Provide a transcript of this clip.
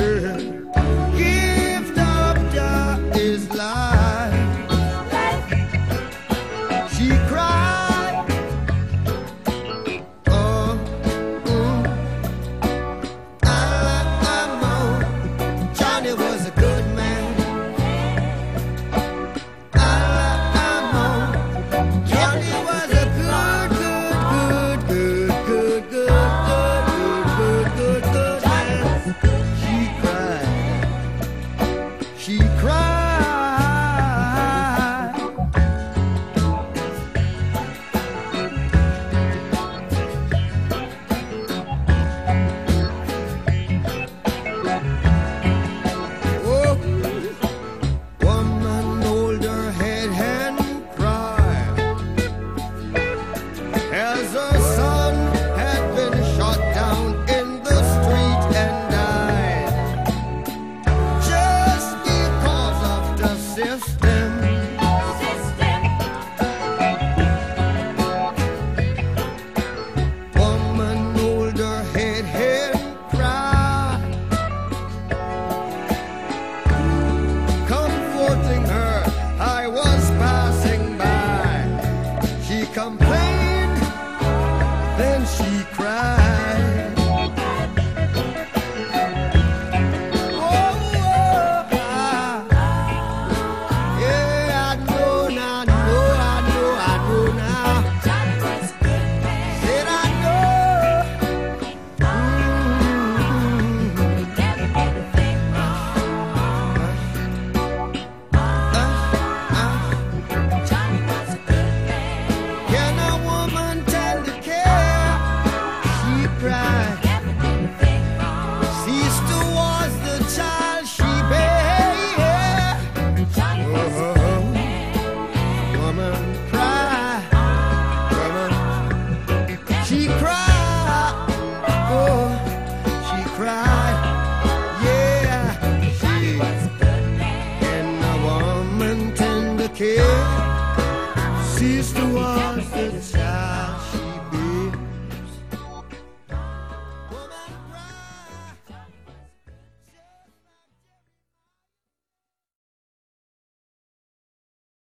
Gift of Jah is life. She cried. Oh, Johnny was a good man. Johnny was a good man. She cried. Oh, woman hold her head and cried as her son had been shot down in the street and died just because of the system. Woman hold her head and cried, comforting her. I was passing by. She complained, then she cried. Oh, yeah, I know now. Said I know. Can a woman tend to care? She cried. Cease towards the child she bare. Woman cry. Woman, she cried. Oh, she cried. Yeah, she. Can a woman tend to care? Cease towards the child.